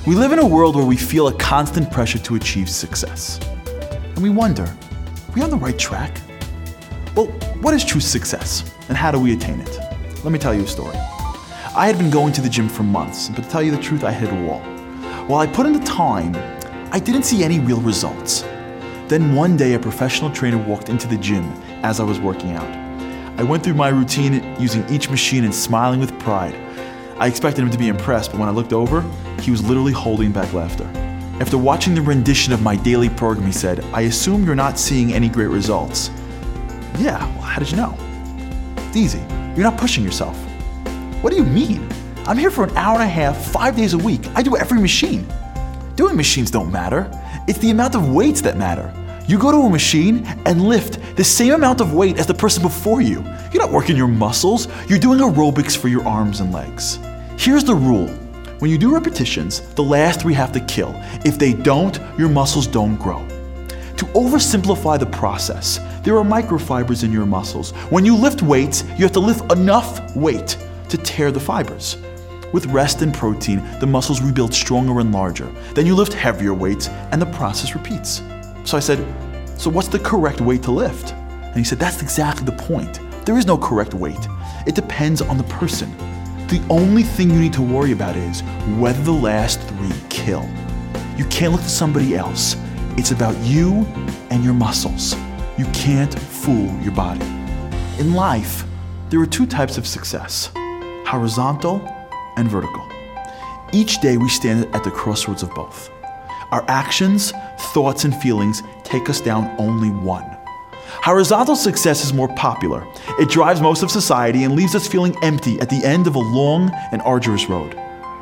We live in a world where we feel a constant pressure to achieve success. And we wonder, are we on the right track? Well, what is true success and how do we attain it? Let me tell you a story. I had been going to the gym for months, but to tell you the truth, I hit a wall. While I put in the time, I didn't see any real results. Then one day, a professional trainer walked into the gym as I was working out. I went through my routine using each machine and smiling with pride. I expected him to be impressed, but when I looked over, he was literally holding back laughter. After watching the rendition of my daily program, he said, "I assume you're not seeing any great results." "Yeah, well, how did you know?" "It's easy. You're not pushing yourself." "What do you mean? I'm here for an hour and a half, 5 days a week. I do every machine." "Doing machines don't matter. It's the amount of weights that matter. You go to a machine and lift the same amount of weight as the person before you. You're not working your muscles. You're doing aerobics for your arms and legs. Here's the rule. When you do repetitions, the last 3 have to kill. If they don't, your muscles don't grow. To oversimplify the process, there are microfibers in your muscles. When you lift weights, you have to lift enough weight to tear the fibers. With rest and protein, the muscles rebuild stronger and larger. Then you lift heavier weights and the process repeats. So I said, "So what's the correct weight to lift?" And he said, "That's exactly the point. There is no correct weight. It depends on the person. The only thing you need to worry about is whether the last 3 kill. You can't look to somebody else. It's about you and your muscles. You can't fool your body." In life, there are 2 types of success: horizontal and vertical. Each day we stand at the crossroads of both. Our actions, thoughts, and feelings take us down only one. Horizontal success is more popular. It drives most of society and leaves us feeling empty at the end of a long and arduous road.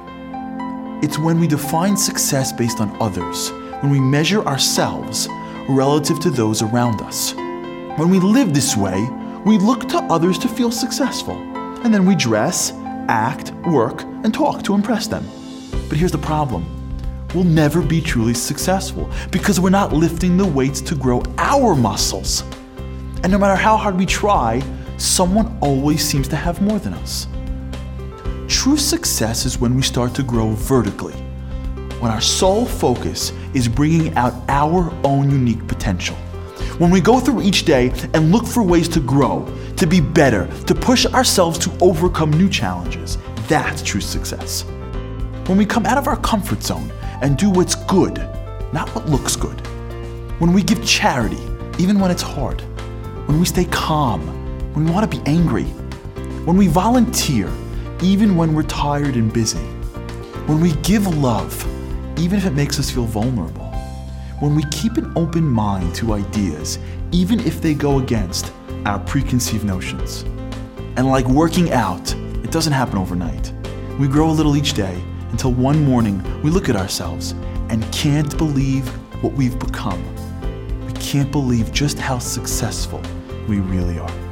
It's when we define success based on others, when we measure ourselves relative to those around us. When we live this way, we look to others to feel successful, and then we dress, act, work, and talk to impress them. But here's the problem. We'll never be truly successful because we're not lifting the weights to grow our muscles. And no matter how hard we try, someone always seems to have more than us. True success is when we start to grow vertically, when our sole focus is bringing out our own unique potential. When we go through each day and look for ways to grow, to be better, to push ourselves to overcome new challenges, that's true success. When we come out of our comfort zone and do what's good, not what looks good. When we give charity, even when it's hard. When we stay calm, when we want to be angry. When we volunteer, even when we're tired and busy. When we give love, even if it makes us feel vulnerable. When we keep an open mind to ideas, even if they go against our preconceived notions. And like working out, it doesn't happen overnight. We grow a little each day until one morning we look at ourselves and can't believe what we've become. We can't believe just how successful we really are.